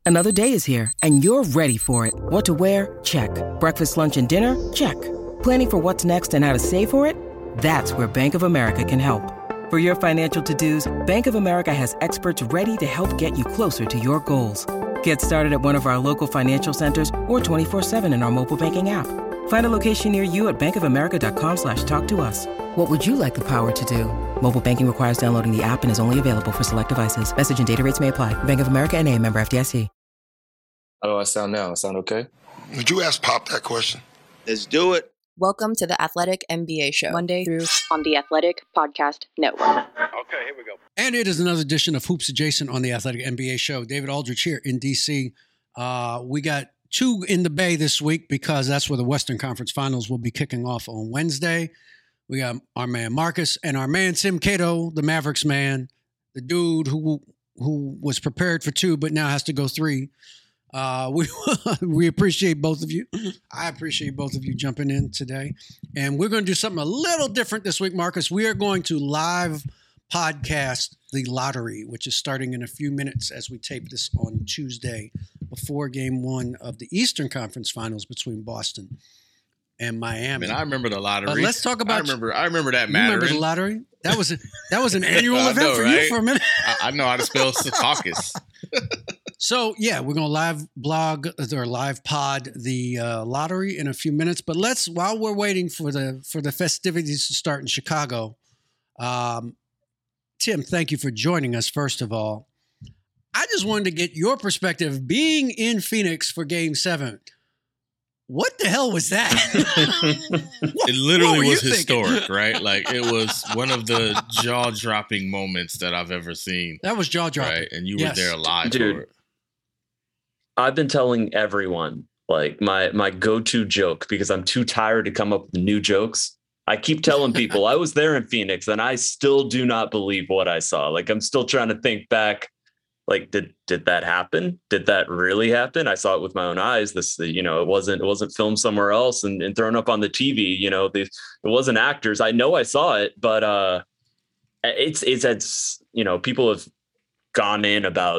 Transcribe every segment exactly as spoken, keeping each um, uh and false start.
Another day is here, and you're ready for it. What to wear? Check. Breakfast, lunch, and dinner? Check. Planning for what's next and how to save for it? That's where Bank of America can help. For your financial to-dos, Bank of America has experts ready to help get you closer to your goals. Get started at one of our local financial centers or twenty-four seven in our mobile banking app. Find a location near you at bankofamerica.com slash talk to us. What would you like the power to do? Mobile banking requires downloading the app and is only available for select devices. Message and data rates may apply. Bank of America N A, member F D I C. How do I sound now? I sound okay? Would you ask Pop that question? Let's do it. Welcome to the Athletic N B A Show, Monday through on the Athletic Podcast Network. Okay, here we go. And it is another edition of Hoops Adjacent on the Athletic N B A Show. David Aldridge here in D C. Uh, we got two in the Bay this week because that's where the Western Conference Finals will be kicking off on Wednesday. We got our man Marcus and our man Tim Cato, the Mavericks man, the dude who who was prepared for two but now has to go three. Uh, we we appreciate both of you. I appreciate both of you jumping in today. And we're going to do something a little different this week, Marcus. We are going to live podcast the lottery, which is starting in a few minutes as we tape this on Tuesday before game one of the Eastern Conference Finals between Boston and Miami. I mean, I remember the lottery. But let's talk about. I remember. I remember that. You remember the lottery? That was a, that was an annual event know, for right? you for a minute. I, I know how to spell Secaucus. So yeah, we're gonna live blog or live pod the uh, lottery in a few minutes. But let's while we're waiting for the for the festivities to start in Chicago. Um, Tim, thank you for joining us. First of all, I just wanted to get your perspective being in Phoenix for Game Seven. What the hell was that? It literally was historic, thinking? Right? Like it was one of the jaw-dropping moments that I've ever seen. That was jaw-dropping, right? And you yes. were there live Dude, for it. I've been telling everyone like my my go-to joke because I'm too tired to come up with new jokes. I keep telling people I was there in Phoenix and I still do not believe what I saw. Like I'm still trying to think back. Like, did did that happen? Did that really happen? I saw it with my own eyes. This, you know, it wasn't it wasn't filmed somewhere else and, and thrown up on the T V. You know, the, it wasn't actors. I know I saw it, but uh, it's it's it's you know, people have gone in about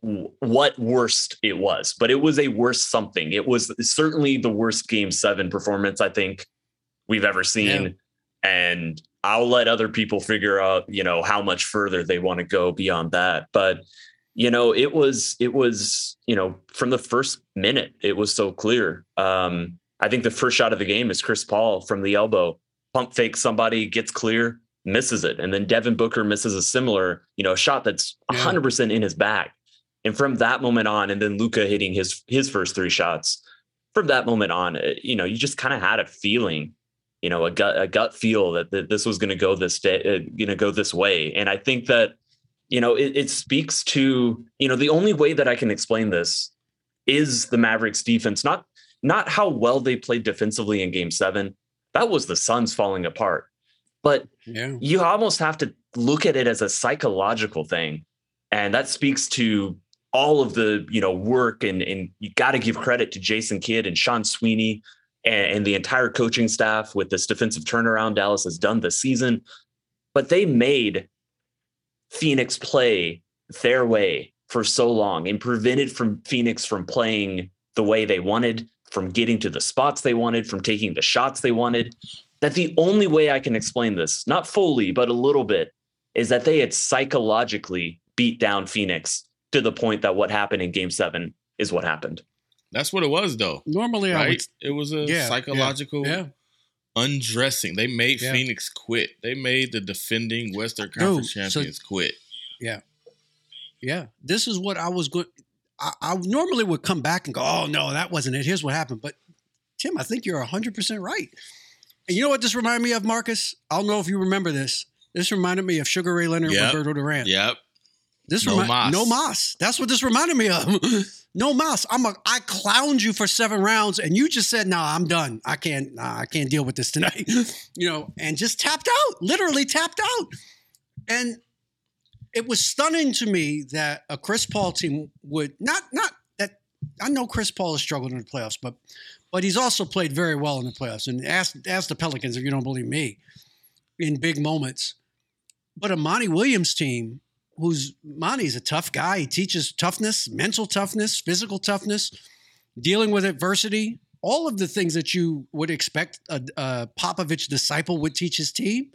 what worst it was, but it was a worst something. It was certainly the worst Game Seven performance I think we've ever seen, yeah. And I'll let other people figure out, you know, how much further they want to go beyond that, but. You know, it was it was, you know, from the first minute, it was so clear. Um, I think the first shot of the game is Chris Paul from the elbow, pump fake somebody, gets clear, misses it. And then Devin Booker misses a similar, you know, shot that's one hundred percent in his bag. And from that moment on, and then Luka hitting his his first three shots, from that moment on, you know, you just kind of had a feeling, you know, a gut a gut feel that, that this was going to go this day, uh, going to go this way. And I think that, you know, it, it speaks to, you know, the only way that I can explain this is the Mavericks defense, not not how well they played defensively in Game Seven. That was the Suns falling apart. But yeah. You almost have to look at it as a psychological thing. And that speaks to all of the, you know, work and, and you got to give credit to Jason Kidd and Sean Sweeney and, and the entire coaching staff with this defensive turnaround Dallas has done this season. But they made Phoenix play their way for so long and prevented from Phoenix from playing the way they wanted, from getting to the spots they wanted, from taking the shots they wanted, that the only way I can explain this, not fully, but a little bit, is that they had psychologically beat down Phoenix to the point that what happened in Game Seven is what happened. That's what it was, though. Normally, right? I would, it was a yeah, psychological yeah, yeah. undressing. They made yeah. Phoenix quit. They made the defending Western Conference Dude, champions so, quit. Yeah. Yeah. This is what I was going I, I normally would come back and go, oh, no, that wasn't it. Here's what happened. But, Tim, I think you're one hundred percent right. And you know what this reminded me of, Marcus? I don't know if you remember this. This reminded me of Sugar Ray Leonard yep. and Roberto Duran. Yep. This no remi- mas. No mas. That's what this reminded me of. No mas. I'm a, I clowned you for seven rounds, and you just said, "Nah, I'm done. I can't. Nah, I can't deal with this tonight." You know, and just tapped out. Literally tapped out. And it was stunning to me that a Chris Paul team would not not that. I know Chris Paul has struggled in the playoffs, but but he's also played very well in the playoffs. And ask ask the Pelicans if you don't believe me in big moments. But a Monty Williams team, who's Monty's a tough guy. He teaches toughness, mental toughness, physical toughness, dealing with adversity, all of the things that you would expect a, a Popovich disciple would teach his team.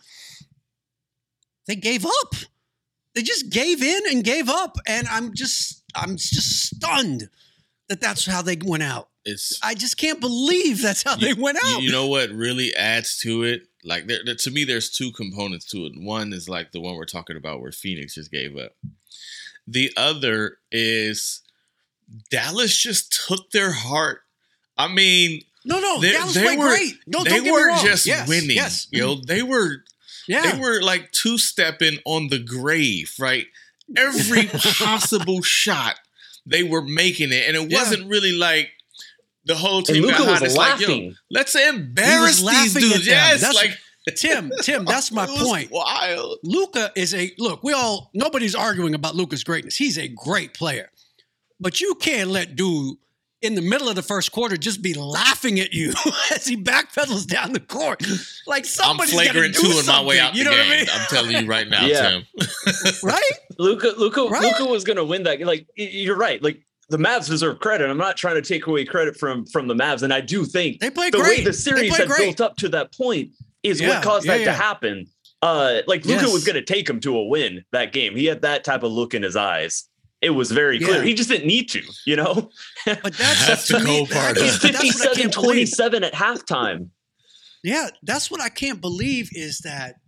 They gave up. They just gave in and gave up. And I'm just, I'm just stunned that that's how they went out. It's, I just can't believe that's how you, they went out. You know what really adds to it? Like, there, there, to me, there's two components to it. One is like the one we're talking about where Phoenix just gave up. The other is Dallas just took their heart. I mean, no, no, they, Dallas they played were, great. No, they don't get weren't me wrong. just yes, winning. Yes. You know, they were, yeah. they were like two-stepping on the grave, right? Every possible shot, they were making it. And it Yeah. wasn't really like, the whole team and Luka got hot. was It's laughing. like, yo, let's embarrass these laughing at dudes. them. Yes, That's- like Tim, Tim, that's my it was point. Wild. Luka is a look. We all nobody's arguing about Luka's greatness. He's a great player, but you can't let dude in the middle of the first quarter just be laughing at you as he backpedals down the court. Like I'm somebody's flagrant gotta do two in my way something, out you the know game. what I mean? I'm telling you right now, Yeah. Tim. Right? Luka, Luka, Right? Luka was going to win that. Like, y- you're right. Like, the Mavs deserve credit. I'm not trying to take away credit from from the Mavs, and I do think They played the great. way the They series played had great. built up to that point is Yeah, what caused yeah, that yeah. to happen. Uh, like Luka Yes. was going to take him to a win that game. He had that type of look in his eyes. It was very clear. Yeah. He just didn't need to, you know. But that's, That's to the me, cool part. that- He's that's what I fifty-seven can't believe. twenty-seven at halftime. Yeah, that's what I can't believe is that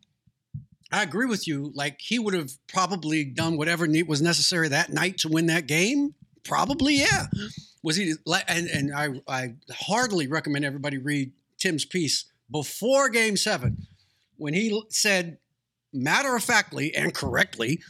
I agree with you. Like he would have probably done whatever ne- was necessary that night to win that game. Probably, yeah. Was he? And and I I heartily recommend everybody read Tim's piece before Game Seven when he said, matter of factly and correctly,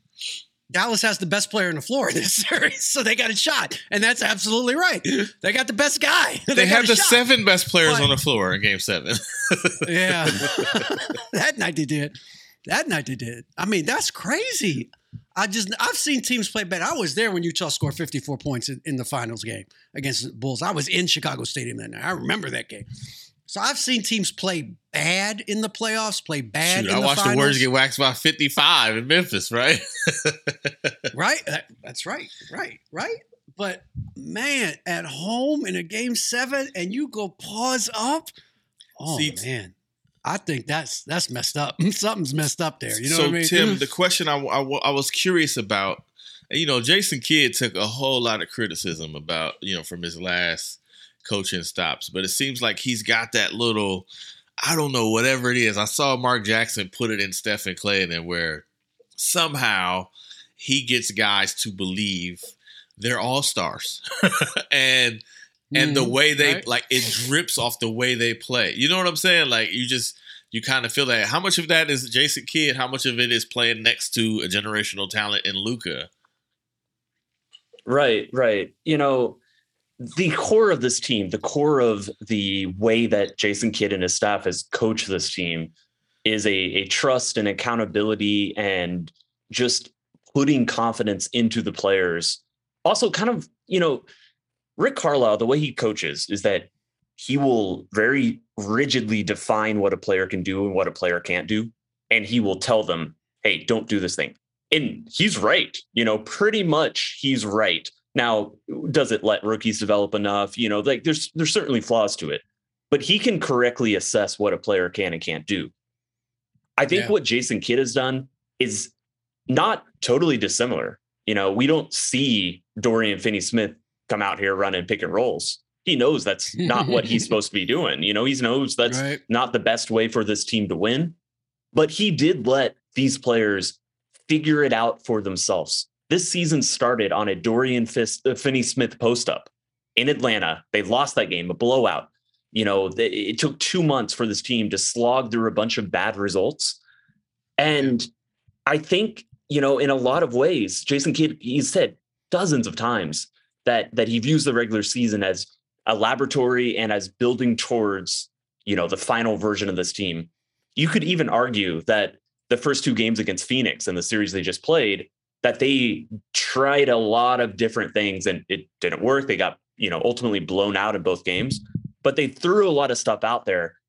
Dallas has the best player on the floor in this series, so they got a shot, and that's absolutely right. They got the best guy. They, got had a the shot. seven best players But- on the floor in Game Seven. Yeah. That night they did. That night they did. I mean, that's crazy. I just, I've seen teams play better. I was there when Utah scored fifty-four points in, in the finals game against the Bulls. I was in Chicago Stadium that night. I remember that game. So I've seen teams play bad in the playoffs, play bad Shoot, in I the watched finals. the Warriors get waxed by fifty-five in Memphis, right? Right? That- That's right. Right. Right. But man, at home in a game seven and you go pause up. Oh, See, man. I think that's that's messed up. Something's messed up there. You know so, what I mean? Tim, the question I, I, I was curious about, you know, Jason Kidd took a whole lot of criticism about, you know, from his last coaching stops, but it seems like he's got that little, I don't know, whatever it is. I saw Mark Jackson put it in Stephen Clay and then where somehow he gets guys to believe they're all stars. and and the Mhm, way they right. like it drips off the way they play. You know what I'm saying? Like you just you kind of feel that. How much of that is Jason Kidd? How much of it is playing next to a generational talent in Luka? Right, right. You know, the core of this team, the core of the way that Jason Kidd and his staff has coached this team is a, a trust and accountability and just putting confidence into the players. Also, kind of, you know, Rick Carlisle, the way he coaches is that he will very rigidly define what a player can do and what a player can't do. And he will tell them, hey, don't do this thing. And he's right. You know, pretty much he's right. Now, does it let rookies develop enough? You know, like there's there's certainly flaws to it, but he can correctly assess what a player can and can't do. I think Yeah. what Jason Kidd has done is not totally dissimilar. You know, we don't see Dorian Finney-Smith come out here running pick and rolls. He knows that's not what he's supposed to be doing. You know, he knows that's Right. not the best way for this team to win, but he did let these players figure it out for themselves. This season started on a Dorian Fis- uh, Finney-Smith post-up in Atlanta. They lost that game, a blowout. You know, they, it took two months for this team to slog through a bunch of bad results. And I think, you know, in a lot of ways, Jason Kidd, he's said dozens of times that that he views the regular season as a laboratory and as building towards, you know, the final version of this team. You could even argue that the first two games against Phoenix and the series they just played, that they tried a lot of different things and it didn't work. They got, you know, ultimately blown out in both games, but they threw a lot of stuff out there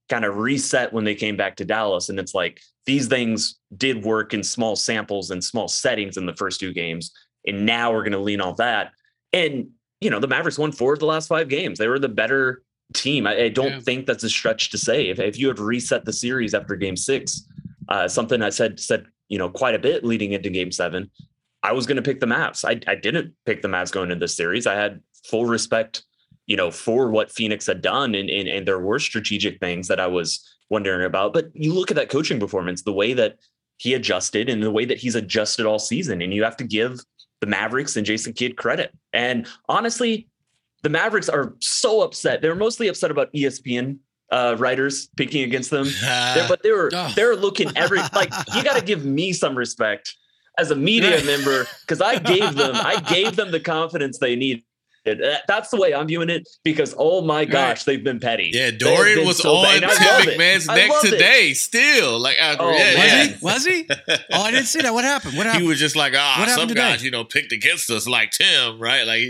kind of reset when they came back to Dallas. And it's like, these things did work in small samples and small settings in the first two games. And now we're going to lean on that. And, you know, the Mavericks won four of the last five games. They were the better team. I, I don't yeah. think that's a stretch to say. If, if you had reset the series after game six, uh, something I said, said, you know, quite a bit leading into game seven, I was going to pick the Mavs. I, I didn't pick the Mavs going into this series. I had full respect, you know, for what Phoenix had done. And, and, and there were strategic things that I was wondering about. But you look at that coaching performance, the way that he adjusted and the way that he's adjusted all season. And you have to give the Mavericks and Jason Kidd credit. And honestly, the Mavericks are so upset. They're mostly upset about E S P N uh, writers picking against them. They're, but they were, oh. they're looking every, like, you got to give me some respect as a media member, because I gave them, I gave them the confidence they need. That's the way I'm viewing it, because oh my gosh, they've been petty. Yeah, Dorian was so on Tim McMahon's neck today. It. Still, like, after, oh, yeah, was yeah. he? Was he? Oh, I didn't see that. What happened? What happened? He was just like, ah, oh, some today? guys, you know, picked against us, like Tim, right? Like,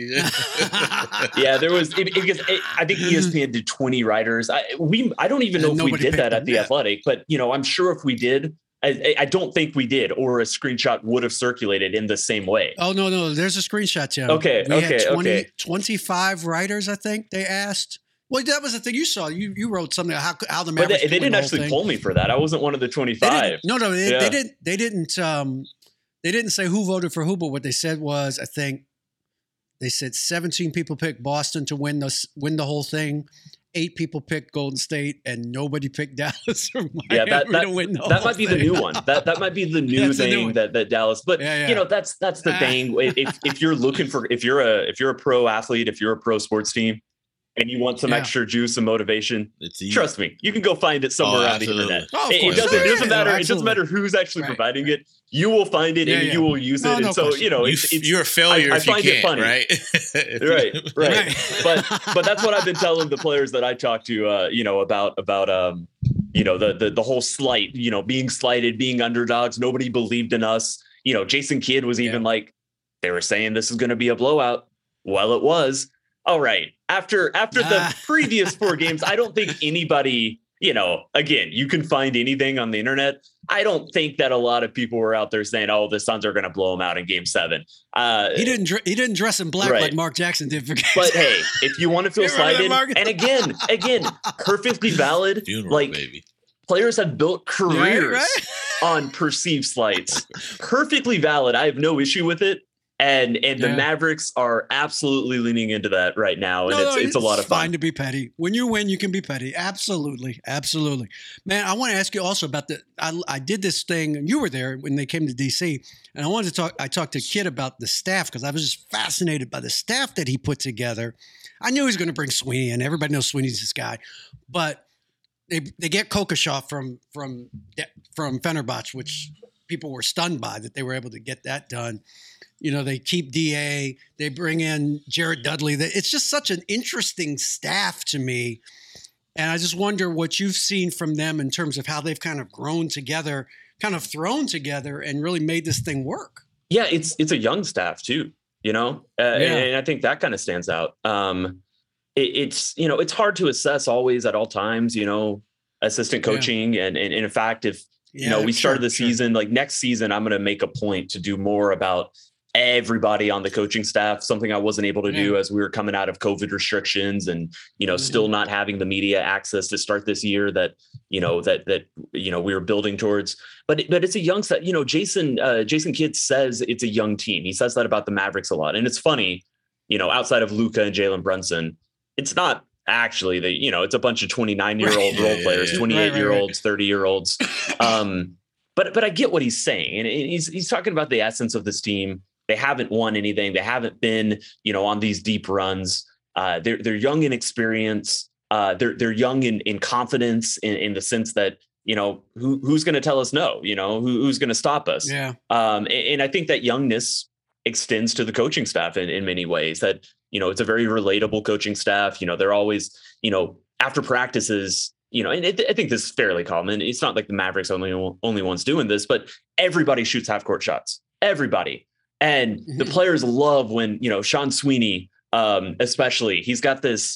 yeah, there was. It, it, it, I think E S P N did twenty writers. I we, I don't even know and if we did that at the yeah. Athletic, but you know, I'm sure if we did. I, I don't think we did, or a screenshot would have circulated in the same way. Oh, no, no. There's a screenshot, Tim. Okay, we okay, had twenty, okay. twenty-five writers, I think they asked. Well, that was the thing you saw. You you wrote something how how the Mavericks. But they, they didn't the actually thing. pull me for that. I wasn't one of the twenty-five. No, no, they, yeah. they didn't. They didn't. Um, they didn't say who voted for who. But what they said was, I think they said seventeen people picked Boston to win the win the whole thing. Eight people picked Golden State, and nobody picked Dallas or Miami yeah, that, that, to win the that whole might be thing. the new one. That that might be the new thing the new that, that Dallas. But yeah, yeah. you know, that's that's the thing. If if you're looking for, if you're a if you're a pro athlete, if you're a pro sports team, and you want some yeah. extra juice and motivation, trust me, you can go find it somewhere oh, on the internet. Oh, it, it doesn't, sure. it doesn't matter. Yeah, it doesn't matter who's actually right. providing it. You will find it yeah, and yeah. you will use no, it. No and so, question. you know, you, it's, it's, you're a failure I, if I find you can't, it funny. right? right, right. But but that's what I've been telling the players that I talk to, uh, you know, about about um, you know, the the the whole slight, you know, being slighted, being underdogs. Nobody believed in us. You know, Jason Kidd was even yeah. like, they were saying this is going to be a blowout. Well, it was. All right. After after the previous four games, I don't think anybody, you know, again, you can find anything on the internet. I don't think that a lot of people were out there saying, "Oh, the Suns are going to blow them out in Game Seven." Uh, he didn't. He didn't dress in black right. like Mark Jackson did for Game But seven. hey, if you want to feel slighted, and again, again, perfectly valid. Funeral, like baby. Players have built careers right, right? on perceived slights. Perfectly valid. I have no issue with it. And and the yeah. Mavericks are absolutely leaning into that right now, and no, it's no, it's a lot of fun. Fine to be petty. When you win, you can be petty. Absolutely, absolutely, man. I want to ask you also about the. I, I did this thing, and you were there when they came to D C, and I wanted to talk. I talked to Kidd about the staff because I was just fascinated by the staff that he put together. I knew he was going to bring Sweeney in. Everybody knows Sweeney's this guy, but they they get Kokoshaw from from from Fenerbahce, which people were stunned by that they were able to get that done. You know, they keep D A, they bring in Jared Dudley. It's just such an interesting staff to me. And I just wonder what you've seen from them in terms of how they've kind of grown together, kind of thrown together and really made this thing work. Yeah, it's it's a young staff too, you know, uh, yeah. and, and I think that kind of stands out. Um, it, it's, you know, it's hard to assess always at all times, you know, assistant coaching. Yeah. And, and, and in fact, if, yeah, you know, we started sure, the season, sure. like next season, I'm going to make a point to do more about everybody on the coaching staff, something I wasn't able to yeah. do as we were coming out of COVID restrictions and, you know, mm-hmm. still not having the media access to start this year that, you know, that, that, you know, we were building towards, but, but it's a young set, you know, Jason, uh, Jason Kidd says it's a young team. He says that about the Mavericks a lot. And it's funny, you know, outside of Luka and Jalen Brunson, it's not actually the, you know, it's a bunch of twenty-nine year old right. role players, twenty-eight year olds, thirty year olds. Um, but, but I get what he's saying. And he's, he's talking about the essence of this team. They haven't won anything. They haven't been, you know, on these deep runs. Uh, they're they're young in experience. Uh, they're they're young in in confidence in, in the sense that, you know, who who's going to tell us no? You know, who, who's going to stop us? Yeah. Um, and, and I think that youngness extends to the coaching staff in, in many ways. That, you know, it's a very relatable coaching staff. You know, they're always, you know, after practices. You know, and it, I think this is fairly common. It's not like the Mavericks only only ones doing this, but everybody shoots half court shots. Everybody. And the players love when, you know, Sean Sweeney, um, especially, he's got this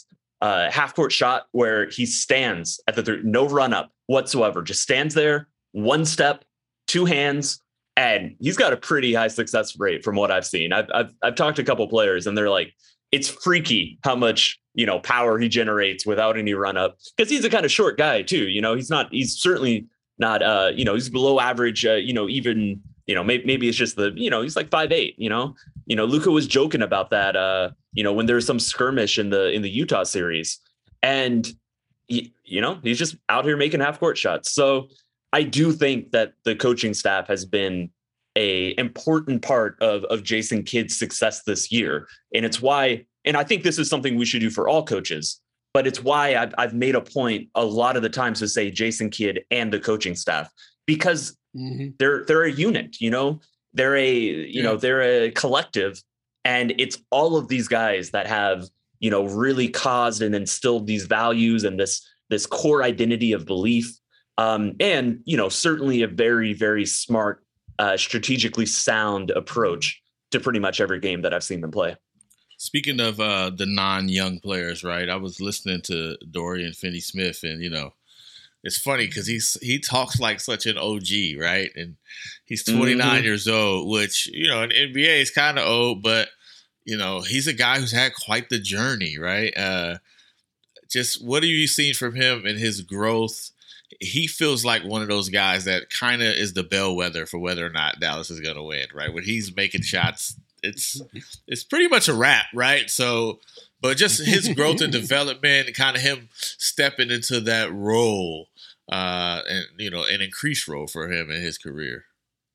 uh, half court shot where he stands at the th- no run up whatsoever, just stands there, one step, two hands, and he's got a pretty high success rate from what I've seen. I've I've, I've talked to a couple players, and they're like, it's freaky how much, you know, power he generates without any run up, because he's a kind of short guy too. You know, he's not, he's certainly not, uh, you know, he's below average, uh, you know, even, you know, maybe, maybe it's just the, you know, he's like five eight, you know, you know, Luka was joking about that, uh, you know, when there was some skirmish in the, in the Utah series, and he, you know, he's just out here making half court shots. So I do think that the coaching staff has been a important part of, of Jason Kidd's success this year. And it's why, and I think this is something we should do for all coaches, but it's why I've, I've made a point a lot of the times to say Jason Kidd and the coaching staff, because mm-hmm. they're, they're a unit, you know, they're a, you yeah. know, they're a collective, and it's all of these guys that have, you know, really caused and instilled these values and this, this core identity of belief. Um, and, you know, certainly a very, very smart, Uh, strategically sound approach to pretty much every game that I've seen them play. Speaking of uh, the non-young players, right? I was listening to Dorian Finney-Smith, and you know, it's funny because he's he talks like such an O G, right? And he's twenty-nine mm-hmm. years old, which, you know, in the N B A is kind of old, but you know, he's a guy who's had quite the journey, right? Uh, just what have you seen from him and his growth? He feels like one of those guys that kind of is the bellwether for whether or not Dallas is going to win, right? When he's making shots, it's it's pretty much a wrap, right? So, but just his growth and development, kind of him stepping into that role, uh, and you know, an increased role for him in his career.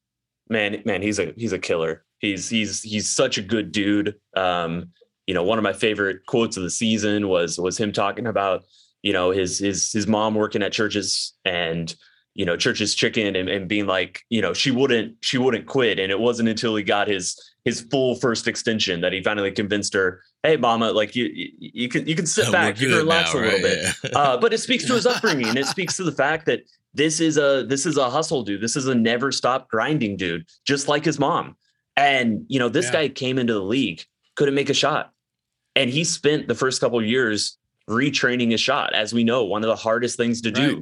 Man, man, he's a he's a killer. He's he's he's such a good dude. Um, you know, one of my favorite quotes of the season was was him talking about, you know, his, his, his mom working at Church's, and, you know, Church's Chicken, and, and being like, you know, she wouldn't, she wouldn't quit. And it wasn't until he got his, his full first extension that he finally convinced her, hey, mama, like you, you, you can, you can sit back, you can relax now, a little right? bit. Yeah. uh, but it speaks to his upbringing. It speaks to the fact that this is a, this is a hustle dude. This is a never stop grinding dude, just like his mom. And, you know, this yeah. guy came into the league, couldn't make a shot. And he spent the first couple of years retraining his shot, as we know, one of the hardest things to do. Right.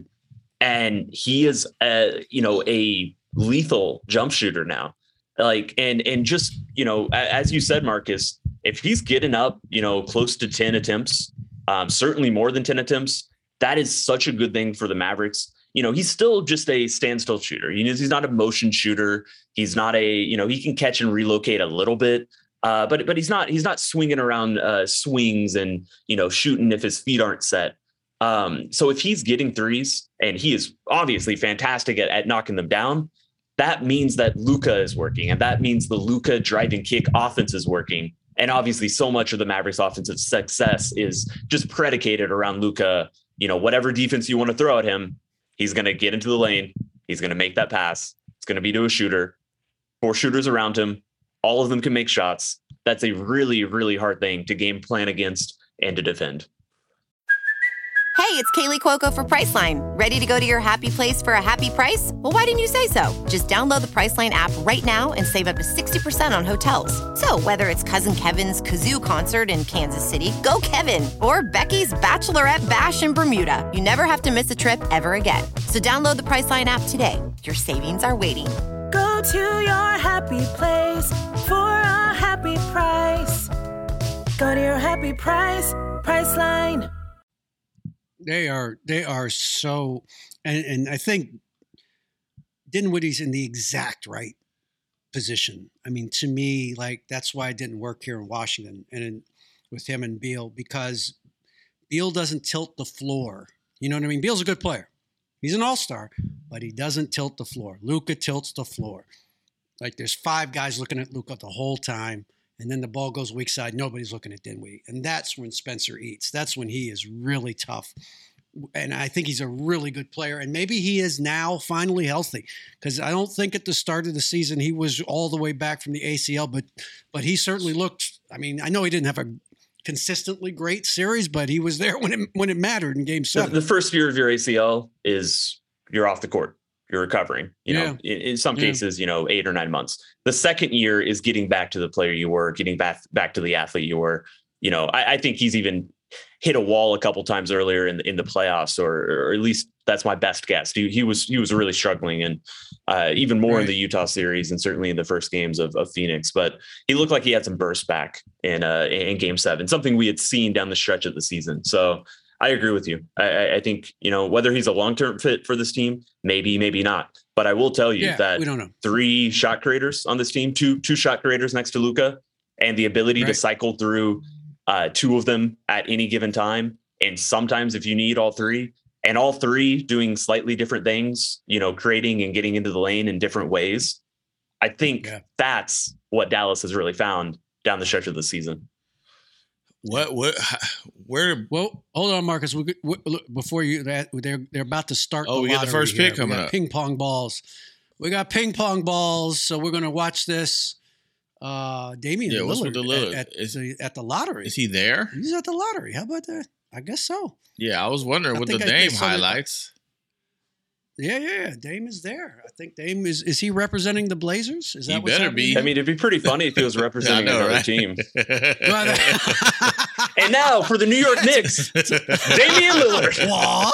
And he is a, you know, a lethal jump shooter now. Like, and, and just, you know, as you said, Marcus, if he's getting up, you know, close to ten attempts, um, certainly more than ten attempts, that is such a good thing for the Mavericks. You know, he's still just a standstill shooter. You know, he's not a motion shooter. He's not a, you know, he can catch and relocate a little bit. Uh, but but he's not he's not swinging around uh, swings and, you know, shooting if his feet aren't set. Um, so if he's getting threes, and he is obviously fantastic at, at knocking them down, that means that Luka is working, and that means the Luka driving kick offense is working. And obviously, so much of the Mavericks' offensive success is just predicated around Luka. You know, whatever defense you want to throw at him, he's going to get into the lane. He's going to make that pass. It's going to be to a shooter. Four shooters around him. All of them can make shots. That's a really, really hard thing to game plan against and to defend. Hey, it's Kaylee Cuoco for Priceline. Ready to go to your happy place for a happy price? Well, why didn't you say so? Just download the Priceline app right now and save up to sixty percent on hotels. So whether it's Cousin Kevin's Kazoo Concert in Kansas City, go Kevin, or Becky's Bachelorette Bash in Bermuda, you never have to miss a trip ever again. So download the Priceline app today. Your savings are waiting. Go to your happy place for a happy price. Go to your happy price, Priceline. They are, they are so, and, and I think Dinwiddie's in the exact right position. I mean, to me, like, that's why it didn't work here in Washington and in, with him and Beal, because Beal doesn't tilt the floor. You know what I mean? Beal's a good player. He's an all-star, but he doesn't tilt the floor. Luka tilts the floor. Like, there's five guys looking at Luka the whole time, and then the ball goes weak side. Nobody's looking at Dinwiddie. And that's when Spencer eats. That's when he is really tough. And I think he's a really good player. And maybe he is now finally healthy, because I don't think at the start of the season he was all the way back from the A C L, but but he certainly looked, I mean, I know he didn't have a consistently great series, but he was there when it when it mattered in game seven. The first year of your A C L is you're off the court. You're recovering, you yeah. know, in, in some cases, yeah. you know, eight or nine months. The second year is getting back to the player you were, getting back, back to the athlete you were. You know, I, I think he's even hit a wall a couple times earlier in the, in the playoffs, or, or at least that's my best guess. He, he was he was really struggling, and uh, even more right. in the Utah series, and certainly in the first games of, of Phoenix. But he looked like he had some burst back in uh, in Game Seven, something we had seen down the stretch of the season. So I agree with you. I, I think, you know, whether he's a long term fit for this team, maybe, maybe not. But I will tell you yeah, that we don't know. three shot creators on this team, two two shot creators next to Luka, and the ability right. to cycle through uh, two of them at any given time. And sometimes if you need all three, and all three doing slightly different things, you know, creating and getting into the lane in different ways, I think yeah. that's what Dallas has really found down the stretch of the season. What, what, where? Well, hold on, Marcus. We, we, before you, that they're they're about to start. Oh, the we got the first pick here. coming up. up. Ping pong balls. We got ping pong balls. So we're going to watch this. Uh, Damian yeah, Lillard, what's with the Lillard? At, at, is, the, at the lottery. Is he there? He's at the lottery. How about that? I guess so. Yeah, I was wondering I with the I, Dame so highlights. Yeah, yeah, Dame is there. I think Dame is. Is he representing the Blazers? Is that he what's better happening? be. I mean, it'd be pretty funny if he was representing know, another right? team. And now for the New York Knicks, Damian Lillard. What?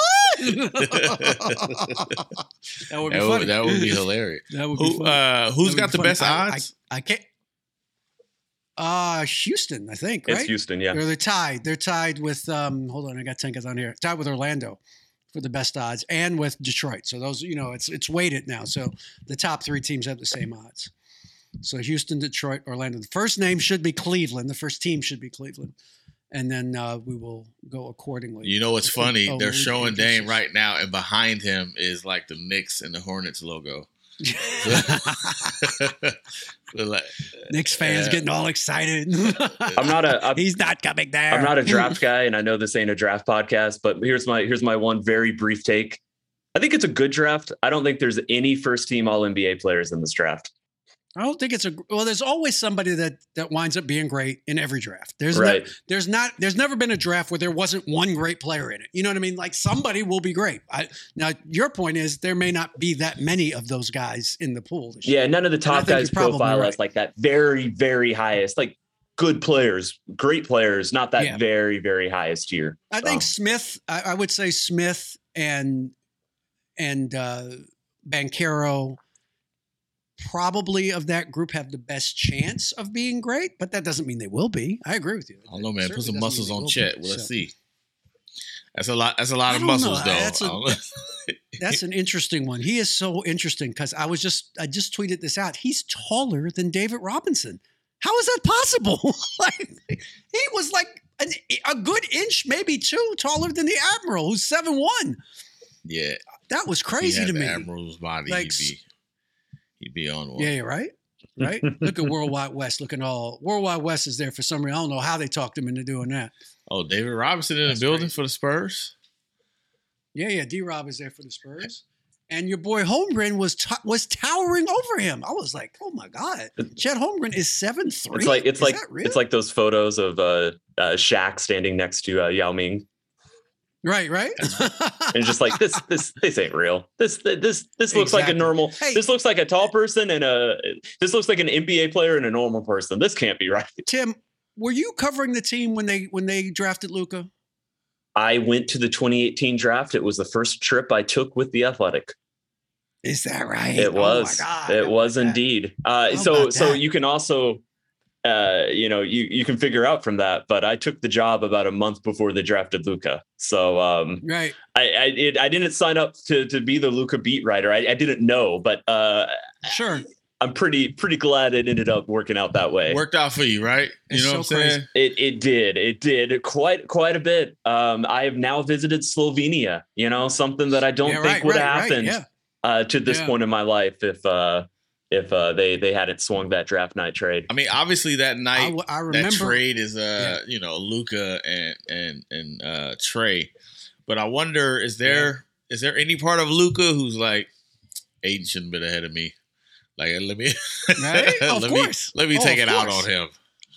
That would be that funny. Would, that would be hilarious. That would Who, be funny. Uh, who's got the funny. best I, odds? I, I can't. Uh, Houston, I think, right? It's Houston, yeah. They're, they're tied. They're tied with, um, hold on, I got Tenkas on here. Tied with Orlando for the best odds, and with Detroit. So those, you know, it's it's weighted now. So the top three teams have the same odds. So Houston, Detroit, Orlando. The first name should be Cleveland. The first team should be Cleveland. And then uh, we will go accordingly. You know what's funny? Oh, They're showing Dame right now, and behind him is like the Knicks and the Hornets logo. like, Knicks fans uh, getting all excited. I'm not a. I'm, He's not coming there. I'm not a draft guy, and I know this ain't a draft podcast, but here's my here's my one very brief take. I think it's a good draft. I don't think there's any first team All N B A players in this draft. I don't think it's a well. There's always somebody that that winds up being great in every draft. There's right. no, there's not there's never been a draft where there wasn't one great player in it. You know what I mean? Like somebody will be great. I, now your point is there may not be that many of those guys in the pool. This yeah, year. none of the top guys profile right. us like that. Very very highest, like good players, great players, not that yeah. very very highest tier. I so. think Smith. I, I would say Smith and and uh, Banchero. Probably of that group have the best chance of being great, but that doesn't mean they will be. I agree with you. I don't know, man. Put some muscles on Chet. Well, let's so. see. That's a lot. That's a lot of muscles, know. though. That's, a, that's an interesting one. He is so interesting because I was just I just tweeted this out. He's taller than David Robinson. How is that possible? Like he was like an, a good inch, maybe two, taller than the Admiral, who's seven one. Yeah, that was crazy to me. Admiral's body. Like, he'd be. He'd be on one. Yeah, right? Right? Look at Worldwide West. Look at all. Worldwide West is there for some reason. I don't know how they talked him into doing that. Oh, David Robinson in That's the building crazy. for the Spurs? Yeah, yeah. D-Rob is there for the Spurs. And your boy Holmgren was t- was towering over him. I was like, oh, my God. Chet Holmgren is seven three. It's like, it's is like, that real? it's like those photos of uh, uh, Shaq standing next to uh, Yao Ming. Right, right. And just like this, this, this ain't real. This, this, this looks exactly. like a normal. Hey, this looks like a tall person and a. This looks like an N B A player and a normal person. This can't be right. Tim, were you covering the team when they when they drafted Luka? I went to the twenty eighteen draft. It was the first trip I took with the Athletic. Is that right? It was. Oh my God. It was indeed. Uh, so, so that? you can also. Uh, you know, you, you can figure out from that, but I took the job about a month before they drafted Luka. So, um, right. I, I, it, I didn't sign up to, to be the Luka beat writer. I, I didn't know, but, uh, sure. I'm pretty, pretty glad it ended up working out that way. Worked out for you, right? You It's know so what I'm saying? crazy. It, it did. It did quite, quite a bit. Um, I have now visited Slovenia, you know, something that I don't Yeah, think right, would right, have right, happened, yeah. uh, to this Yeah. point in my life. If, uh, if uh, they they hadn't swung that draft night trade. I mean, obviously that night, I, w- I remember that trade is, uh, yeah. you know, Luka and and and uh, Trey. But I wonder, is there yeah. is there any part of Luka who's like, Aiden shouldn't have been ahead of me? Like, let me, right? let Of me, course. let me oh, take it course. out on him.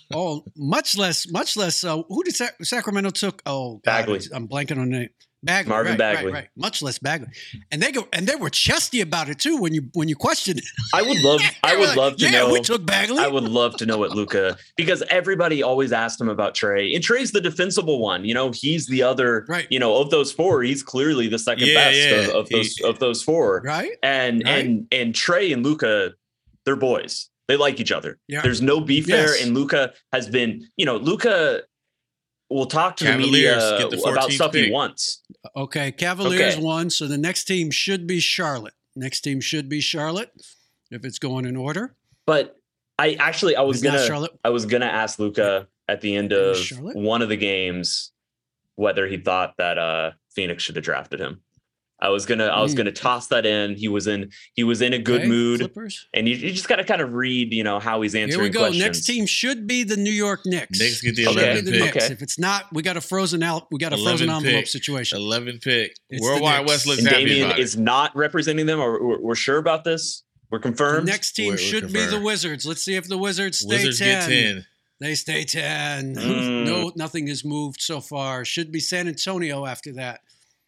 oh, much less, much less. Uh, who did Sac- Sacramento took? Oh, God, Bagley. I'm blanking on the name. Bagley, Marvin right, Bagley. right, right. Much less Bagley, and they go and they were chesty about it too when you when you questioned it. I would love, I would like, love to yeah, know. we took Bagley. I would love to know what Luka, because everybody always asked him about Trey, and Trey's the defensible one. You know, he's the other. Right. You know, of those four, he's clearly the second Yeah, best yeah. Of, of those of those four. Right. And Right. and and Trey and Luka, they're boys. They like each other. Yeah. There's no beef Yes. there, and Luka has been. You know, Luka will talk to Cavaliers the get media the about fourteenth stuff he pick. wants. Okay, Cavaliers Okay. won, so the next team should be Charlotte. Next team should be Charlotte, if it's going in order. But I actually, I was It's not gonna, Charlotte. I was gonna ask Luka at the end It of was Charlotte? one of the games whether he thought that uh, Phoenix should have drafted him. I was gonna, I was Mm. gonna toss that in. He was in, he was in a good Okay, mood, Clippers. and you, you just gotta kind of read, you know, how he's answering Here we go. questions. Next team should be the New York Knicks. Knicks get the Okay, Should be eleventh the pick. Knicks. Okay. If it's not, we got a frozen out. We got a frozen eleven envelope pick. situation. eleven pick. It's the Worldwide Knicks. West looks And happy Damian about it. is not representing them, or we're, we're sure about this. We're The confirmed. next team We're- we're should be the confirmed. Wizards. Let's see if the Wizards stay Wizards ten. get ten. They stay ten. Mm. No, nothing has moved so far. Should be San Antonio after that.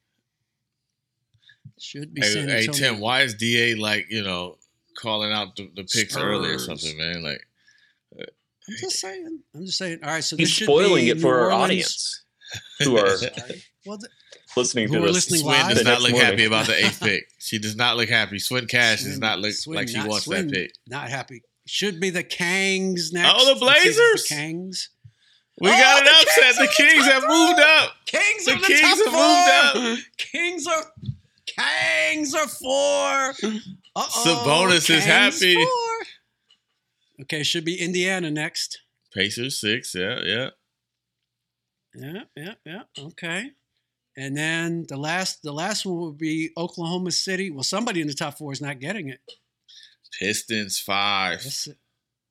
Should be Hey, San hey, Antonio. Tim, why is D A like, you know, calling out the, the picks early or Spurs. something, man? Like, I'm just saying. I'm just saying. All right, so He's this should spoiling be it for New our Orleans. audience who are Well, th- listening Who to are this. listening Swin live? does the not next look morning. happy about the eighth pick. She does not look happy. Swin Cash does Swin- not look Swin like she not- wants Swin that pick. Not happy. Should be the Kangs next. Oh, the Let's see if Blazers? The Kangs. We Oh, got the an upset. Kings The are the Kings top have four. moved up. Kings The are the Kings top have four. moved up. Kings are Kangs are four. Uh-oh, Sabonis is Kangs happy. Four. Okay, should be Indiana next. Pacers six. Yeah, yeah. Yeah, yeah, yeah. Okay. And then the last the last one would be Oklahoma City. Well, somebody in the top four is not getting it. Pistons five. Let's see.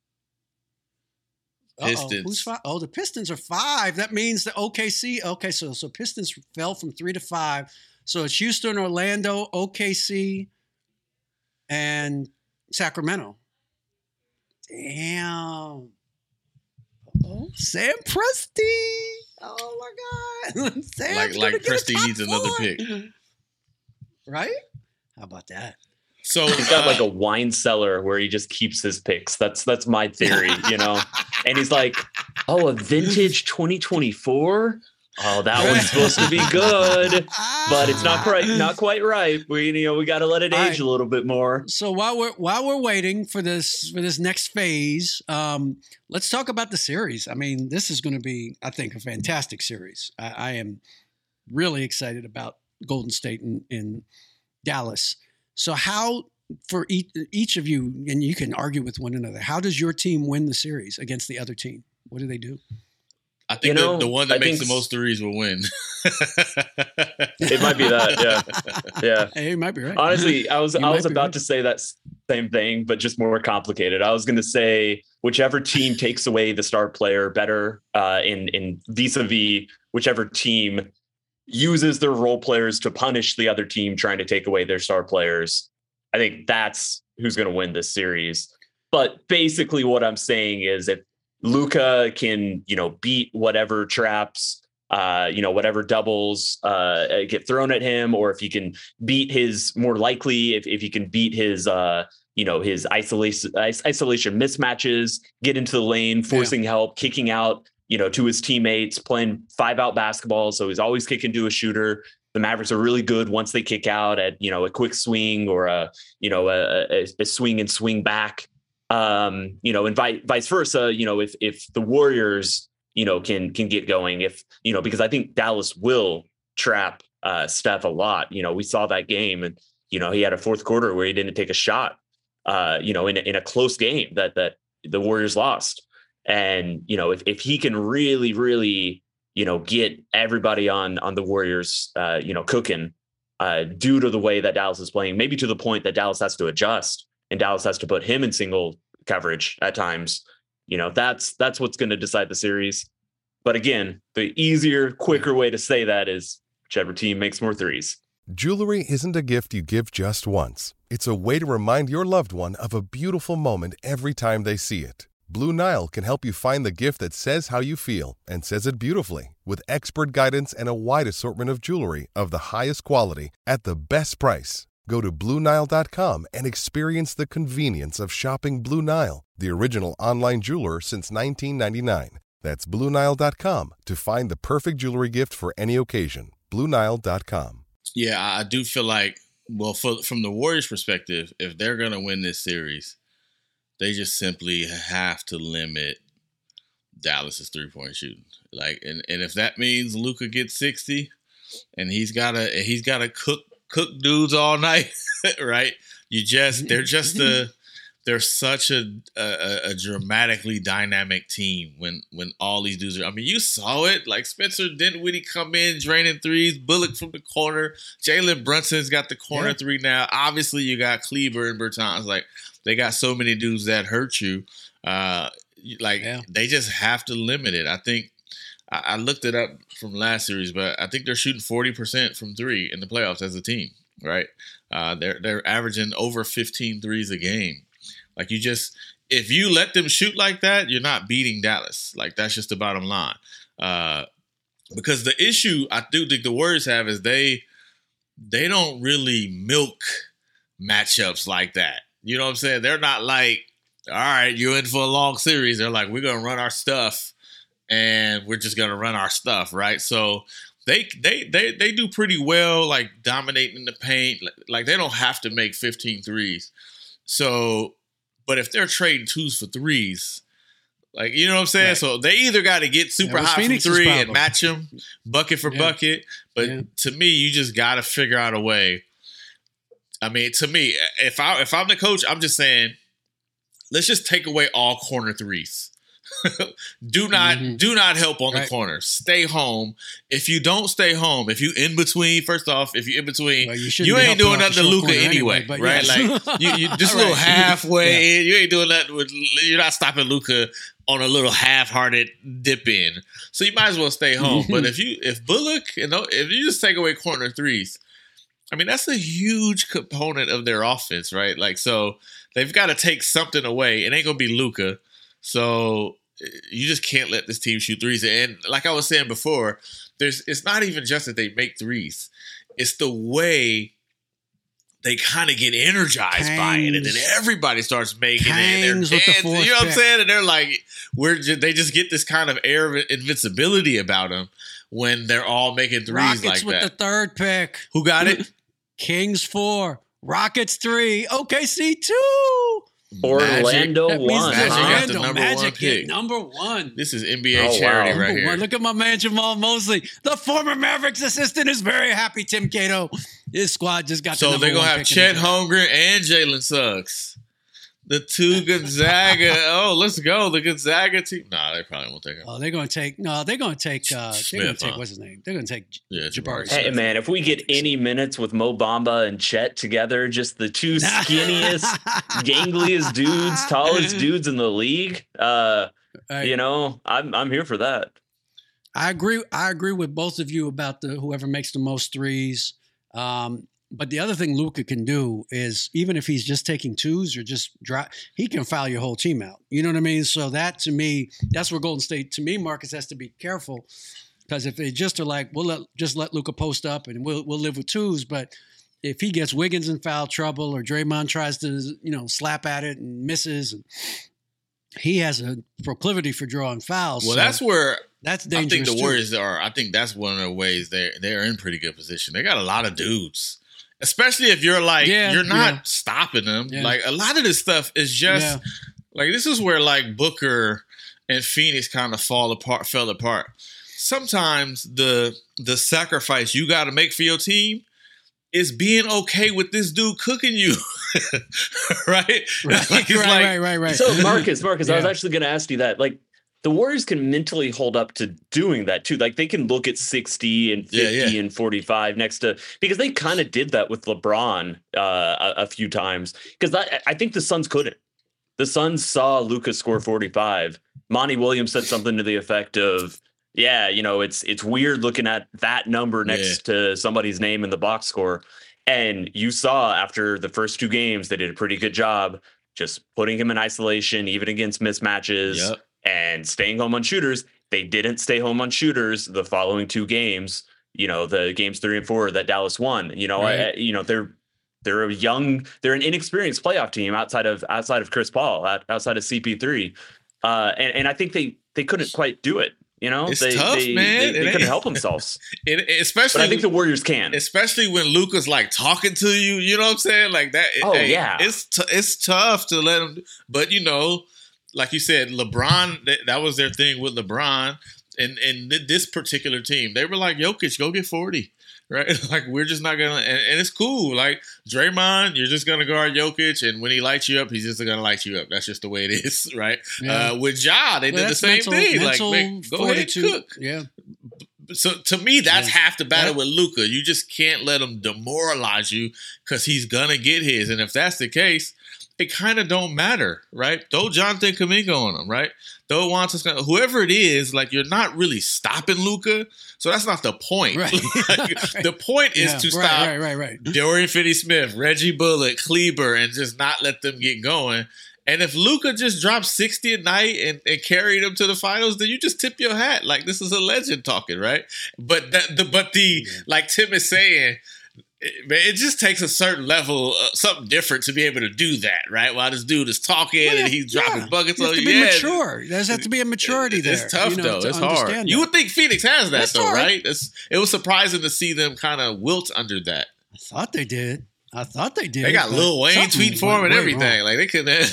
Uh-oh, Pistons. Who's five? Oh, the Pistons are five. That means the O K C. Okay, so so Pistons fell from three to five. So it's Houston, Orlando, O K C, and Sacramento. Damn. Oh, Sam Presti. Oh my God. Sam's Like gonna like get a Presti top needs another four. pick. Right? How about that? So He's got uh, like a wine cellar where he just keeps his picks. That's that's my theory, you know. And he's like, "Oh, a vintage twenty twenty-four? Oh, that one's supposed to be good, but it's not quite not quite right. We you know we got to let it All age right. a little bit more." So while we're while we're waiting for this for this next phase, um, let's talk about the series. I mean, this is going to be, I think, a fantastic series. I, I am really excited about Golden State and in Dallas. So how for each, each of you, and you can argue with one another, how does your team win the series against the other team? What do they do? I think You know, the, the one that I makes think the most threes will win. It might be that, yeah, yeah. Hey, you might be right. Honestly, I was You I was might be about right. to say that same thing, but just more complicated. I was going to say whichever team takes away the star player better, uh, in in vis-a-vis whichever team uses their role players to punish the other team trying to take away their star players. I think that's who's going to win this series. But basically, what I'm saying is if Luka can, you know, beat whatever traps, uh, you know, whatever doubles uh, get thrown at him, or if he can beat his more likely, if, if he can beat his, uh, you know, his isolation, isolation mismatches, get into the lane, forcing yeah. help, kicking out, you know, to his teammates, playing five out basketball. So he's always kicking to a shooter. The Mavericks are really good once they kick out at, you know, a quick swing or a, you know, a, a, a swing and swing back. Um, you know, and vi- vice versa, you know, if, if the Warriors, you know, can, can get going, if, you know, because I think Dallas will trap uh, Steph a lot. You know, we saw that game and, you know, he had a fourth quarter where he didn't take a shot, uh, you know, in, in a close game that, that the Warriors lost. And, you know, if, if he can really, really, you know, get everybody on, on the Warriors, uh, you know, cooking uh, due to the way that Dallas is playing, maybe to the point that Dallas has to adjust and Dallas has to put him in single coverage at times, you know, that's, that's what's going to decide the series. But again, the easier, quicker way to say that is whichever team makes more threes. Jewelry isn't a gift you give just once. It's a way to remind your loved one of a beautiful moment every time they see it. Blue Nile can help you find the gift that says how you feel and says it beautifully, with expert guidance and a wide assortment of jewelry of the highest quality at the best price. Go to Blue Nile dot com and experience the convenience of shopping Blue Nile, the original online jeweler since nineteen ninety-nine. That's Blue Nile dot com to find the perfect jewelry gift for any occasion. Blue Nile dot com. Yeah, I do feel like, well, for, from the Warriors' perspective, if they're going to win this series, they just simply have to limit Dallas's three-point shooting. Like, and, and if that means Luka gets sixty, and he's gotta he's gotta cook cook dudes all night, right? You just they're just a they're such a, a a dramatically dynamic team when when all these dudes are. I mean, you saw it. Like Spencer Dinwiddie come in draining threes, Bullock from the corner, Jalen Brunson's got the corner yeah. three now. Obviously, you got Kleber and Bertans. Like they got so many dudes that hurt you. Uh, like yeah. they just have to limit it. I think I, I looked it up from last series, but I think they're shooting forty percent from three in the playoffs as a team. Right? Uh, they're they're averaging over fifteen threes a game. Like you just, if you let them shoot like that, you're not beating Dallas. Like that's just the bottom line. Uh, because the issue I do think the Warriors have is they they don't really milk matchups like that. You know what I'm saying? They're not like, all right, you're in for a long series. They're like, we're gonna run our stuff, and we're just gonna run our stuff, right? So they they they they do pretty well, like dominating the paint. Like they don't have to make fifteen threes. So. But if they're trading twos for threes, like, you know what I'm saying? Right. So they either got to get super high from three and match them bucket for yeah. bucket. But yeah. to me, you just got to figure out a way. I mean, to me, if, I, if I'm the coach, I'm just saying, let's just take away all corner threes. do not mm-hmm. do not help on right. the corner. Stay home. If you don't stay home, if you in between, first off, if you in between, well, you, you ain't doing nothing to Luka anyway, anyway right? Yes. Like you, you just a little right. halfway yeah. in. You ain't doing nothing with. You're not stopping Luka on a little half-hearted dip in. So you might as well stay home. But if you if Bullock, you know, if you just take away corner threes, I mean that's a huge component of their offense, right? Like so they've got to take something away. It ain't gonna be Luka. So you just can't let this team shoot threes. And like I was saying before, there's it's not even just that they make threes. It's the way they kind of get energized Kangs. by it. And then everybody starts making Kangs it. And they're dancing, the you know what I'm saying? And they're like, we're just, they just get this kind of air of invincibility about them when they're all making threes Rockets like with that. the third pick. Who got it? Kings four. Rockets three. O K C two. Orlando Magic, one. Magic Orlando, got the number Magic one pick. Number one. This is N B A oh, charity wow. right here. Look at my man Jamal Mosley. The former Mavericks assistant is very happy. Tim Cato. His squad just got so the they're going to have Chet Holmgren and Jalen Suggs. The two Gonzaga. oh, let's go. The Gonzaga team. No, nah, they probably won't take him. Oh, they're going to take. No, they're going to take. Uh, Smith, they're going to take. huh? What's his name? They're going to take. Yeah, Jabari. Hey, man, if we get any minutes with Mo Bamba and Chet together, just the two skinniest, gangliest dudes, tallest dudes in the league, uh, Right. you know, I'm I'm here for that. I agree. I agree with both of you about the whoever makes the most threes. Um, But the other thing Luka can do is, even if he's just taking twos or just drop, he can foul your whole team out. You know what I mean? So that, to me, that's where Golden State, to me, Marcus, has to be careful. Because if they just are like, we'll let, just let Luka post up and we'll we'll live with twos. But if he gets Wiggins in foul trouble or Draymond tries to, you know, slap at it and misses, and he has a proclivity for drawing fouls. Well, so that's where that's dangerous. I think the too. Warriors are. I think that's one of the ways they're they're in pretty good position. They got a lot of dudes. Especially if you're like, yeah, you're not yeah. stopping them. Yeah. Like, a lot of this stuff is just, Yeah. like, this is where, like, Booker and Phoenix kind of fall apart, fell apart. Sometimes the the sacrifice you got to make for your team is being okay with this dude cooking you. right? Right, Like, it's right, like- right, right, right. So, Marcus, Marcus, I was Yeah. actually going to ask you that. Like, the Warriors can mentally hold up to doing that too. Like they can look at sixty and fifty Yeah, yeah. and forty-five next to, because they kind of did that with LeBron uh, a, a few times. Because I, I think the Suns couldn't. The Suns saw Luka score forty-five. Monty Williams said something to the effect of, "Yeah, you know, it's it's weird looking at that number next Yeah. to somebody's name in the box score." And you saw after the first two games, they did a pretty good job just putting him in isolation, even against mismatches, Yep. and staying home on shooters. They didn't stay home on shooters the following two games. You know, the games three and four that Dallas won. You know, Right. I, you know they're they're a young, they're an inexperienced playoff team outside of outside of Chris Paul, outside of C P three, uh, and and I think they they couldn't quite do it. You know, It's they tough, they, man. they, It they couldn't ain't- help themselves. It, it- especially, But I think the Warriors can. especially when Luka's like talking to you. You know what I'm saying? Like that. Oh, hey, yeah. It's t- it's tough to let him. But you know, like you said, LeBron. That, that was their thing with LeBron, and and th- this particular team, they were like, Jokic, go get forty. Right, like we're just not gonna, and, and it's cool. Like Draymond, you're just gonna guard Jokic, and when he lights you up, he's just gonna light you up. That's just the way it is, right? Yeah. Uh, with Ja, they Well, did the that's same mental- thing. mental Like, man, go ahead and fortitude. cook. Yeah. So to me, that's Yeah. half the battle That- with Luka. You just can't let him demoralize you because he's gonna get his, and if that's the case, it kind of don't matter, right? Throw Jonathan Kuminga on him, right? Throw Juan, whoever it is, like you're not really stopping Luka, so that's not the point. Right. Like, the point is Yeah, to right, stop Right, right, right. Dorian Finney-Smith, Reggie Bullock, Kleber, and just not let them get going. And if Luka just dropped sixty a night and, and carried them to the finals, then you just tip your hat. Like, this is a legend talking, right? But that, the but the like Tim is saying, it, man, it just takes a certain level, uh, something different to be able to do that, right? While this dude is talking Well, and he's dropping yeah. buckets You have on to you. be Yeah, mature. There's have to be a maturity there. it's tough you know, though. to It's hard. understand You that. would think Phoenix has that That's though, hard. right? It's, it was surprising to see them kind of wilt under that. I thought they did. I thought they did. They got but Lil Wayne something tweeting for him went and way everything. wrong. Like they couldn't.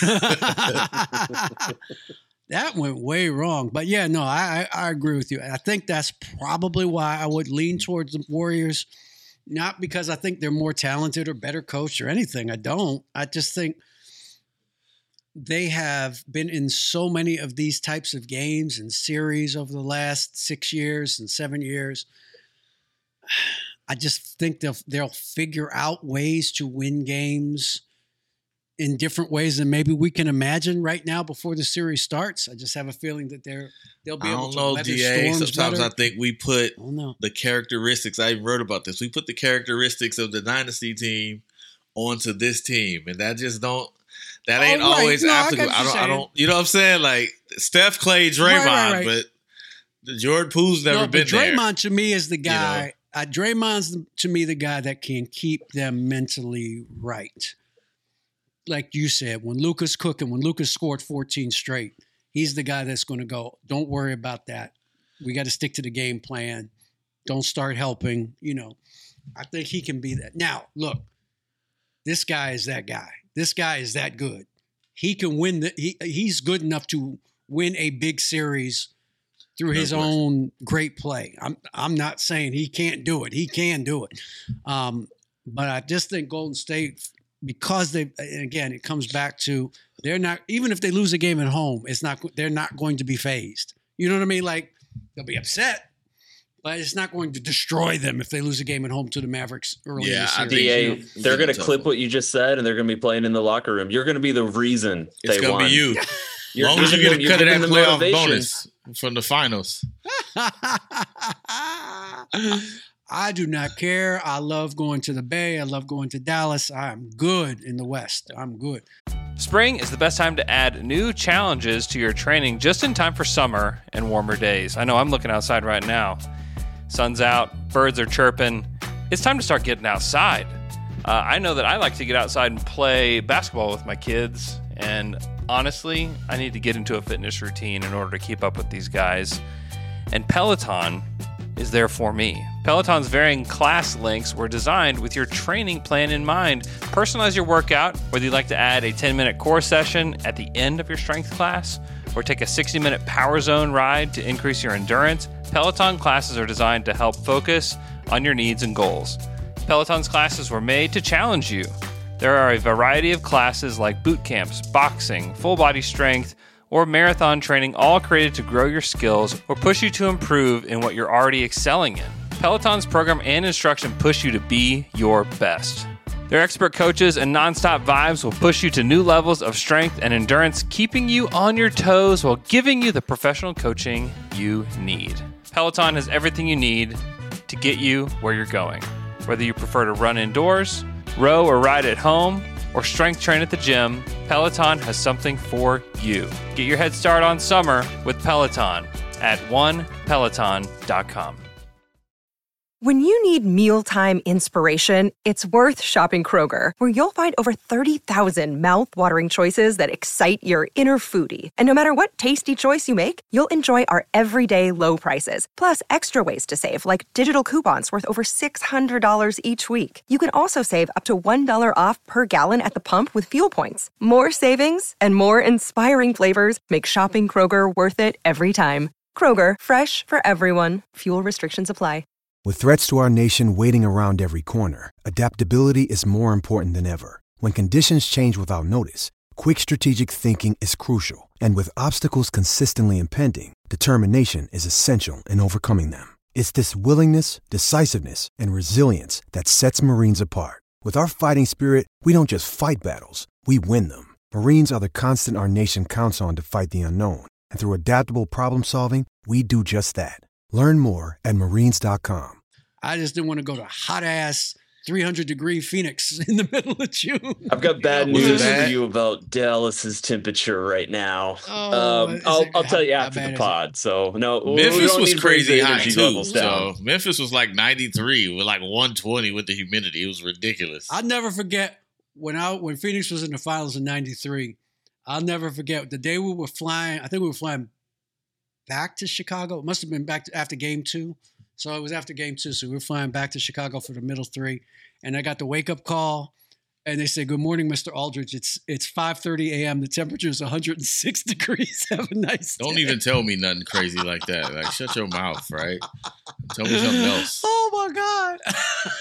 That went way wrong. But yeah, no, I, I I agree with you. I think that's probably why I would lean towards the Warriors. Not because I think they're more talented or better coached or anything. I don't. I just think they have been in so many of these types of games and series over the last six years and seven years. I just think they'll they'll figure out ways to win games in different ways than maybe we can imagine right now before the series starts. I just have a feeling that they're they'll be I able don't to know, weather D A. storms Sometimes better. I think we put I don't know. the characteristics. I even wrote about this. We put the characteristics of the dynasty team onto this team, and that just don't. That Oh, ain't right. always No, I applicable. get I, what don't. you're I saying. don't. You know what I'm saying? Like Steph, Clay, Draymond, Right, right, right. but the Jordan Poole's never no, been but Draymond there. to me is the know? guy. Uh, Draymond's to me the guy that can keep them mentally right. Like you said, when Luka's cooking, when Luka scored fourteen straight, he's the guy that's going to go, don't worry about that. We got to stick to the game plan. Don't start helping. You know, I think he can be that. Now, look, this guy is that guy. This guy is that good. He can win. The, he He's good enough to win a big series through No his question. own great play. I'm I'm not saying he can't do it. He can do it. Um, but I just think Golden State, because they, and again, it comes back to they're not, even if they lose a game at home, it's not, they're not going to be phased. You know what I mean? Like they'll be upset, but it's not going to destroy them if they lose a game at home to the Mavericks early Yeah, in the I series. think D A, you know, they're going to tough clip one. what you just said, and they're going to be playing in the locker room. You're going to be the reason It's they gonna won. be you. You're As long as you giving get a them- cut of you're that giving them playoff motivation. bonus from the finals. I do not care. I love going to the Bay. I love going to Dallas. I'm good in the West. I'm good. Spring is the best time to add new challenges to your training just in time for summer and warmer days. I know I'm looking outside right now. Sun's out, birds are chirping. It's time to start getting outside. Uh, I know that I like to get outside and play basketball with my kids, and honestly, I need to get into a fitness routine in order to keep up with these guys. And Peloton is there for me. Peloton's varying class links were designed with your training plan in mind. Personalize your workout, whether you'd like to add a ten-minute core session at the end of your strength class or take a sixty-minute power zone ride to increase your endurance. Peloton classes are designed to help focus on your needs and goals. Peloton's classes were made to challenge you. There are a variety of classes like boot camps, boxing, full body strength, or marathon training, all created to grow your skills or push you to improve in what you're already excelling in. Peloton's program and instruction push you to be your best. Their expert coaches and nonstop vibes will push you to new levels of strength and endurance, keeping you on your toes while giving you the professional coaching you need. Peloton has everything you need to get you where you're going. Whether you prefer to run indoors, row or ride at home, or strength train at the gym, Peloton has something for you. Get your head start on summer with Peloton at one peloton dot com. When you need mealtime inspiration, it's worth shopping Kroger, where you'll find over thirty thousand mouth-watering choices that excite your inner foodie. And no matter what tasty choice you make, you'll enjoy our everyday low prices, plus extra ways to save, like digital coupons worth over six hundred dollars each week. You can also save up to one dollar off per gallon at the pump with fuel points. More savings and more inspiring flavors make shopping Kroger worth it every time. Kroger, fresh for everyone. Fuel restrictions apply. With threats to our nation waiting around every corner, adaptability is more important than ever. When conditions change without notice, quick strategic thinking is crucial. And with obstacles consistently impending, determination is essential in overcoming them. It's this willingness, decisiveness, and resilience that sets Marines apart. With our fighting spirit, we don't just fight battles, we win them. Marines are the constant our nation counts on to fight the unknown. And through adaptable problem solving, we do just that. Learn more at marines dot com. I just didn't want to go to hot ass three hundred degree Phoenix in the middle of June. I've got bad You know, news bad? for you about Dallas's temperature right now. Oh, um, is I'll, it- I'll tell you how- after how the bad is pod. So no, we Memphis don't was need to bring crazy the high energy too. levels down. So Memphis was like ninety-three with like one twenty with the humidity. It was ridiculous. I'll never forget when I when Phoenix was in the finals in ninety-three. I'll never forget the day we were flying. I think we were flying back to Chicago. It must have been back to, after game two. So it was after game two. So we were flying back to Chicago for the middle three. And I got the wake up call. And they said, "Good morning, Mister Aldridge. It's it's five thirty a.m. The temperature is one hundred six degrees. Have a nice day." Don't even tell me nothing crazy like that. Like, shut your mouth, right? Tell me something else. Oh, my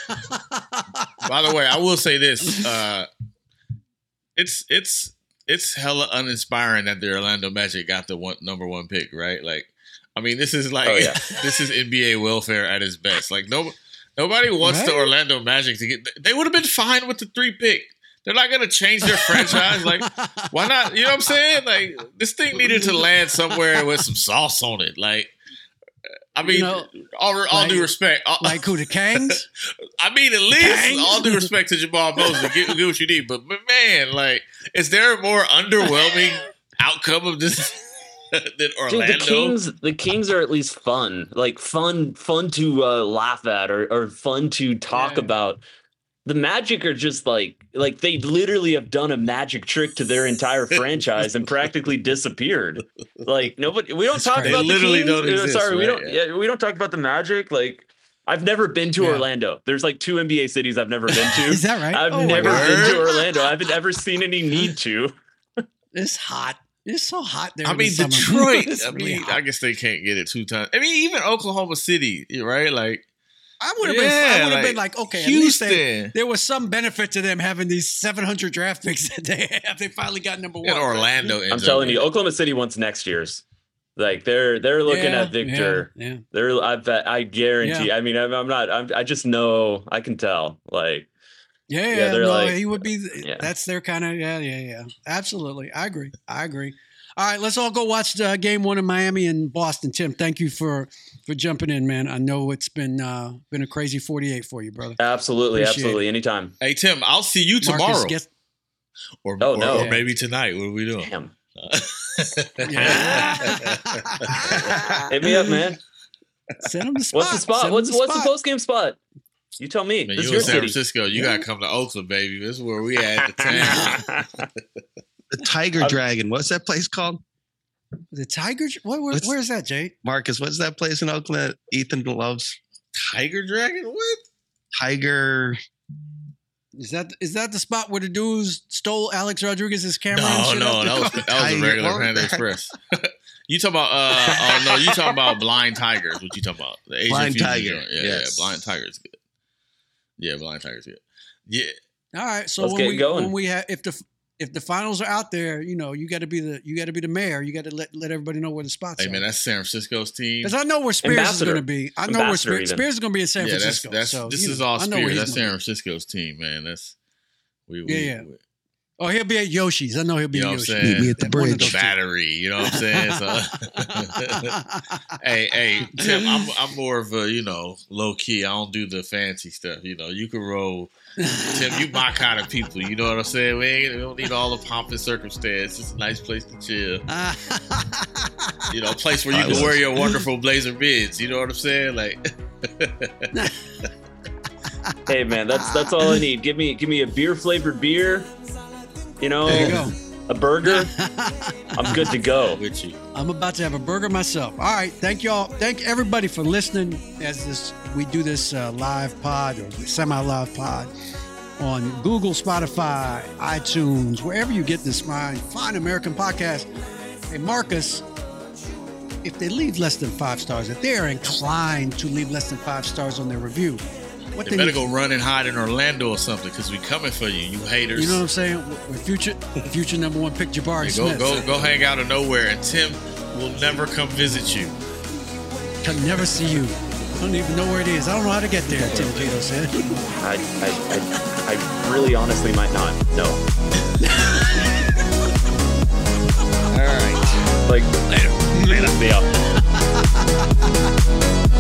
God. By the way, I will say this. Uh, it's it's it's hella uninspiring that the Orlando Magic got the one number one pick, right? Like, I mean, this is like Oh, yeah. this is N B A welfare at its best. Like, no, nobody wants Right? the Orlando Magic to get. They would have been fine with the three pick. They're not gonna change their franchise. Like, why not? You know what I'm saying? Like, this thing needed to land somewhere with some sauce on it. Like, I mean, You know, all, all like- due respect, all- Like who, the Kangs? I mean, at least Kangs? all due respect to Jamal Mosley, get, get what you need. But, but man, like, is there a more underwhelming outcome of this than Orlando? Dude, the Kings, the Kings are at least fun, like fun, fun to uh, laugh at or, or fun to talk Yeah. about. The Magic are just like, like they literally have done a magic trick to their entire franchise and practically disappeared. Like nobody, we don't That's talk crazy. about They the literally Kings. don't Uh, exist, Sorry, we right? don't. Yeah, we don't talk about the Magic. Like I've never been to Yeah. Orlando. There's like two N B A cities I've never been to. Is that right? I've Oh, my never God. been to Orlando. I haven't ever seen any need to. It's hot. It's so hot there. I in the mean, summer. Detroit. It's I really mean, hot. I guess they can't get it two times. I mean, even Oklahoma City, right? Like, I would have been. Yeah, I would have like been like, okay, at least they, Houston. there was some benefit to them having these seven hundred draft picks that they have. They finally got number one. and Orlando. I'm ends telling up you, with it. Oklahoma City wants next year's. Like they're they're looking Yeah, at Victor. Yeah, yeah. They're I bet I guarantee. I mean, I'm, I'm not. I'm, I just know. I can tell. Like Yeah, Yeah, yeah, they're no, like- he would be. Yeah. That's their kind of. Yeah, yeah, yeah. Absolutely, I agree. I agree. All right, let's all go watch the game one in Miami and Boston. Tim, thank you for for jumping in, man. I know it's been uh, been a crazy forty-eight for you, brother. absolutely, Appreciate absolutely, anytime. Hey Tim, I'll see you Marcus, tomorrow, guess- or, Oh, or, no. or maybe tonight. What are we doing? Damn. yeah. Hit me up, man. Send him the spot. What's the spot? Send him What's the what's the spot. post game spot? You tell me. Man, This you is in your San city. Francisco. You Yeah. gotta come to Oakland, baby. This is where we at the town. The Tiger I'm- Dragon. What's that place called? The Tiger. What, where, What's- where's that, Jay? Marcus, what's that place in Oakland that Ethan loves? Tiger Dragon? What? Tiger. Is that is that the spot where the dudes stole Alex Rodriguez's camera? and No, shit no, up that there? was that was a Tiger- regular what was Panda that? Express. You talking about? Uh, oh no, you talking about Blind Tigers? What you talking about? The Asian Blind fusion Tiger, joint. Yeah, yes. yeah. Blind Tiger's good. Yeah, Blind Tiger's good. Yeah, All right, so Let's when get we going. when we have if the if the finals are out there, you know, you got to be the you got to be the mayor. You got to let let everybody know where the spots hey are. man, that's San Francisco's team. Because I know where Spears Ambassador. is going to be. I know where Ambassador Spears, even. Spears is going to be in San yeah, that's Francisco. that's so, this you is know, all I know where Spears. he's That's gonna San be. Francisco's team, man. That's we, we Yeah, yeah. we- Oh, he'll be at Yoshi's. I know he'll be You know at what I'm Yoshi's. saying? Meet me at the At one of bridge. those two. Battery, you know what I'm saying? So, hey, hey, Tim, I'm I'm more of a, you know, low key. I don't do the fancy stuff. You know, you can roll. Tim, you my kind of people. You know what I'm saying? We, ain't, we don't need all the pomp and circumstance. It's a nice place to chill. You know, a place where you can wear your wonderful blazer mids. You know what I'm saying? Like, Hey man, that's that's all I need. Give me give me a beer flavored beer. You know, There you go. a burger. I'm good to go. with you. I'm about to have a burger myself. All right. Thank y'all. Thank everybody for listening as this we do this uh, live pod or semi-live pod on Google, Spotify, iTunes, wherever you get this fine, fine American podcast. Hey, Marcus, if they leave less than five stars, if they are inclined to leave less than five stars on their review, what They they better need- go run and hide in Orlando or something because we coming for you, you haters. You know what I'm saying? With future, future number one pick, Jabari Go Smith. go go hang out of nowhere, and Tim will never come visit you. Can never see you. I don't even know where it is. I don't know how to get there, Tim Cato said. I, I, I, I really honestly might not. No. All right. Like, later. Later. See ya.